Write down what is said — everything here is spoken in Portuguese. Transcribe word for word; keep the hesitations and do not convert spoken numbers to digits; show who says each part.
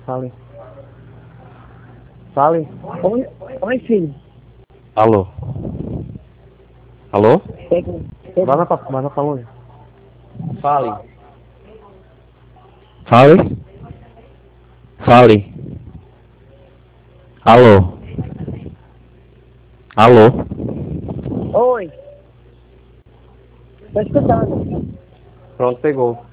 Speaker 1: Fale. Fale.
Speaker 2: Oi, oi, filho.
Speaker 3: Alô? Alô?
Speaker 2: Pega, pega.
Speaker 1: Vaza pra, vaza pra longe. Fale.
Speaker 3: Fale? Fale. Alô? Alô?
Speaker 2: Oi. Tô escutando.
Speaker 1: Pronto, pegou.